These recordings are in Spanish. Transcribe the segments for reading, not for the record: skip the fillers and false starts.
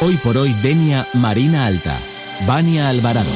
Hoy por hoy Denia, Marina Alta. Vania Alvarado.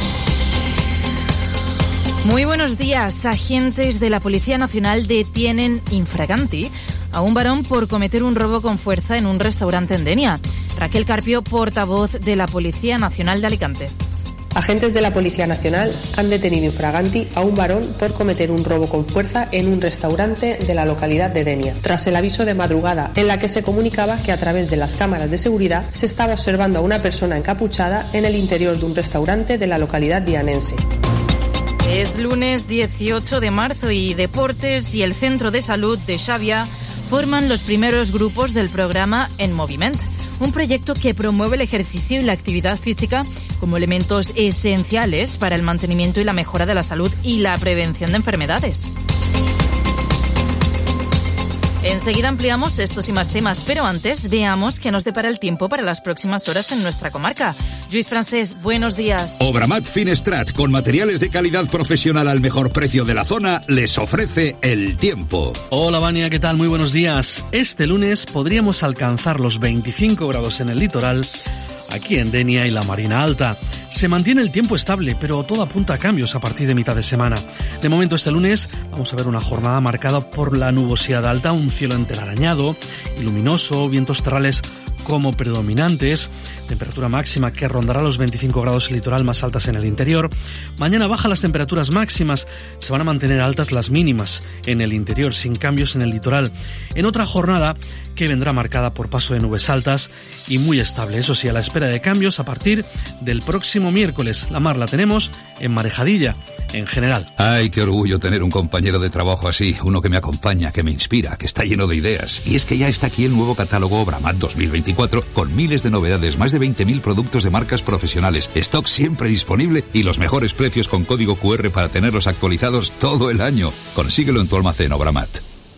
Muy buenos días. Agentes de la Policía Nacional detienen infraganti a un varón por cometer un robo con fuerza en un restaurante en Denia. Raquel Carpio, portavoz de la Policía Nacional de Alicante. Agentes de la Policía Nacional han detenido infraganti a un varón por cometer un robo con fuerza en un restaurante de la localidad de Denia, tras el aviso de madrugada en la que se comunicaba que a través de las cámaras de seguridad se estaba observando a una persona encapuchada en el interior de un restaurante de la localidad dianense. Es lunes 18 de marzo y Deportes y el Centro de Salud de Xàbia forman los primeros grupos del programa En Moviment, un proyecto que promueve el ejercicio y la actividad física como elementos esenciales para el mantenimiento y la mejora de la salud y la prevención de enfermedades. Enseguida ampliamos estos y más temas, pero antes veamos qué nos depara el tiempo para las próximas horas en nuestra comarca. Lluís Francés, buenos días. Obramat Finestrat, con materiales de calidad profesional al mejor precio de la zona, les ofrece el tiempo. Hola Vania, ¿qué tal? Muy buenos días. Este lunes podríamos alcanzar los 25 grados en el litoral, aquí en Denia y la Marina Alta. Se mantiene el tiempo estable, pero todo apunta a cambios a partir de mitad de semana. De momento, este lunes vamos a ver una jornada marcada por la nubosidad alta, un cielo entelarañado y luminoso, vientos terrales como predominantes, temperatura máxima que rondará los 25 grados en el litoral, más altas en el interior. Mañana bajan las temperaturas máximas, se van a mantener altas las mínimas en el interior, sin cambios en el litoral. En otra jornada que vendrá marcada por paso de nubes altas y muy estable, eso sí, a la espera de cambios a partir del próximo miércoles. La mar la tenemos en marejadilla, en general. Ay, qué orgullo tener un compañero de trabajo así, uno que me acompaña, que me inspira, que está lleno de ideas. Y es que ya está aquí el nuevo catálogo Obramat 2024, con miles de novedades, más de 20.000 productos de marcas profesionales, stock siempre disponible y los mejores precios con código QR para tenerlos actualizados todo el año. Consíguelo en tu almacén Obramat.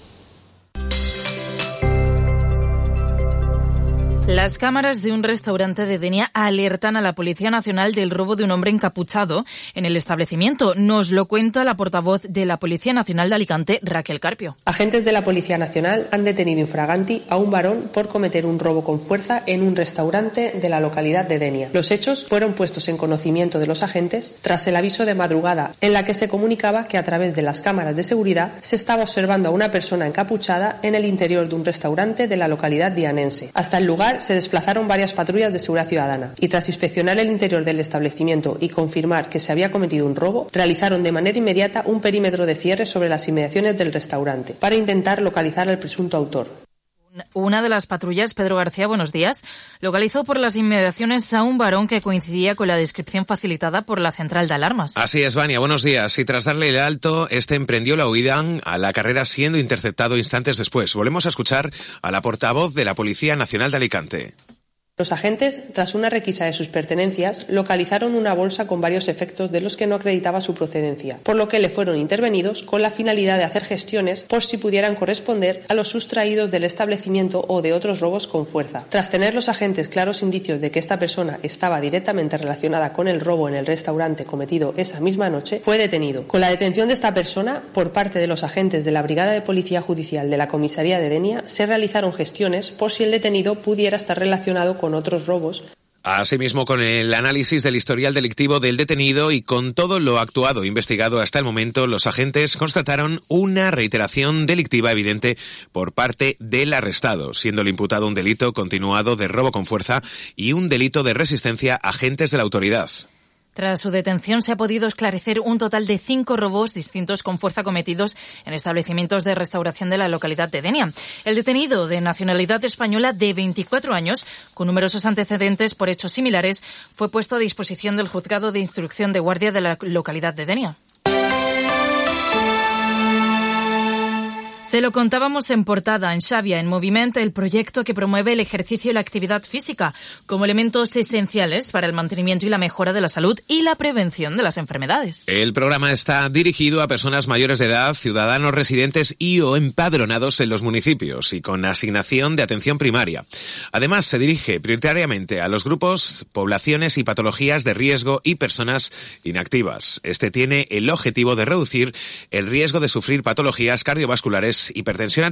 Las cámaras de un restaurante de Denia alertan a la Policía Nacional del robo de un hombre encapuchado en el establecimiento. Nos lo cuenta la portavoz de la Policía Nacional de Alicante, Raquel Carpio. Agentes de la Policía Nacional han detenido infraganti a un varón por cometer un robo con fuerza en un restaurante de la localidad de Denia. Los hechos fueron puestos en conocimiento de los agentes tras el aviso de madrugada en la que se comunicaba que a través de las cámaras de seguridad se estaba observando a una persona encapuchada en el interior de un restaurante de la localidad dianense. Hasta el lugar se desplazaron varias patrullas de seguridad ciudadana y tras inspeccionar el interior del establecimiento y confirmar que se había cometido un robo, realizaron de manera inmediata un perímetro de cierre sobre las inmediaciones del restaurante para intentar localizar al presunto autor. Una de las patrullas, Pedro García, buenos días, localizó por las inmediaciones a un varón que coincidía con la descripción facilitada por la central de alarmas. Así es, Vania, buenos días. Y tras darle el alto, emprendió la huida a la carrera siendo interceptado instantes después. Volvemos a escuchar a la portavoz de la Policía Nacional de Alicante. Los agentes, tras una requisa de sus pertenencias, localizaron una bolsa con varios efectos de los que no acreditaba su procedencia, por lo que le fueron intervenidos con la finalidad de hacer gestiones por si pudieran corresponder a los sustraídos del establecimiento o de otros robos con fuerza. Tras tener los agentes claros indicios de que esta persona estaba directamente relacionada con el robo en el restaurante cometido esa misma noche, fue detenido. Con la detención de esta persona, por parte de los agentes de la Brigada de Policía Judicial de la Comisaría de Denia, se realizaron gestiones por si el detenido pudiera estar relacionado con otros robos. Asimismo, con el análisis del historial delictivo del detenido y con todo lo actuado e investigado hasta el momento, los agentes constataron una reiteración delictiva evidente por parte del arrestado, siendo el imputado un delito continuado de robo con fuerza y un delito de resistencia a agentes de la autoridad. Tras su detención se ha podido esclarecer un total de 5 robos distintos con fuerza cometidos en establecimientos de restauración de la localidad de Denia. El detenido, de nacionalidad española de 24 años, con numerosos antecedentes por hechos similares, fue puesto a disposición del juzgado de instrucción de guardia de la localidad de Denia. Se lo contábamos en portada, en Xàbia, en Moviment, el proyecto que promueve el ejercicio y la actividad física como elementos esenciales para el mantenimiento y la mejora de la salud y la prevención de las enfermedades. El programa está dirigido a personas mayores de edad, ciudadanos residentes y o empadronados en los municipios y con asignación de atención primaria. Además, se dirige prioritariamente a los grupos, poblaciones y patologías de riesgo y personas inactivas. Este tiene el objetivo de reducir el riesgo de sufrir patologías cardiovasculares, hipertensión